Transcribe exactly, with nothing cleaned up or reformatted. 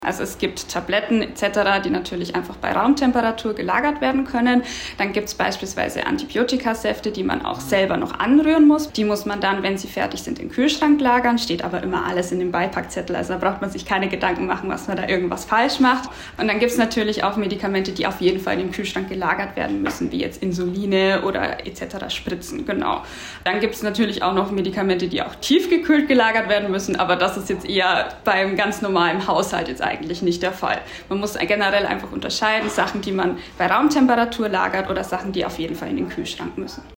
Also es gibt Tabletten et cetera, die natürlich einfach bei Raumtemperatur gelagert werden können. Dann gibt es beispielsweise Antibiotikasäfte, die man auch selber noch anrühren muss. Die muss man dann, wenn sie fertig sind, im Kühlschrank lagern. Steht aber immer alles in dem Beipackzettel. Also da braucht man sich keine Gedanken machen, was man da irgendwas falsch macht. Und dann gibt es natürlich auch Medikamente, die auf jeden Fall im Kühlschrank gelagert werden müssen, wie jetzt Insuline oder et cetera Spritzen. Genau. Dann gibt es natürlich auch noch Medikamente, die auch tiefgekühlt gelagert werden müssen. Aber das ist jetzt eher beim ganz normalen Haushalt jetzt eigentlich nicht der Fall. Man muss generell einfach unterscheiden, Sachen, die man bei Raumtemperatur lagert oder Sachen, die auf jeden Fall in den Kühlschrank müssen.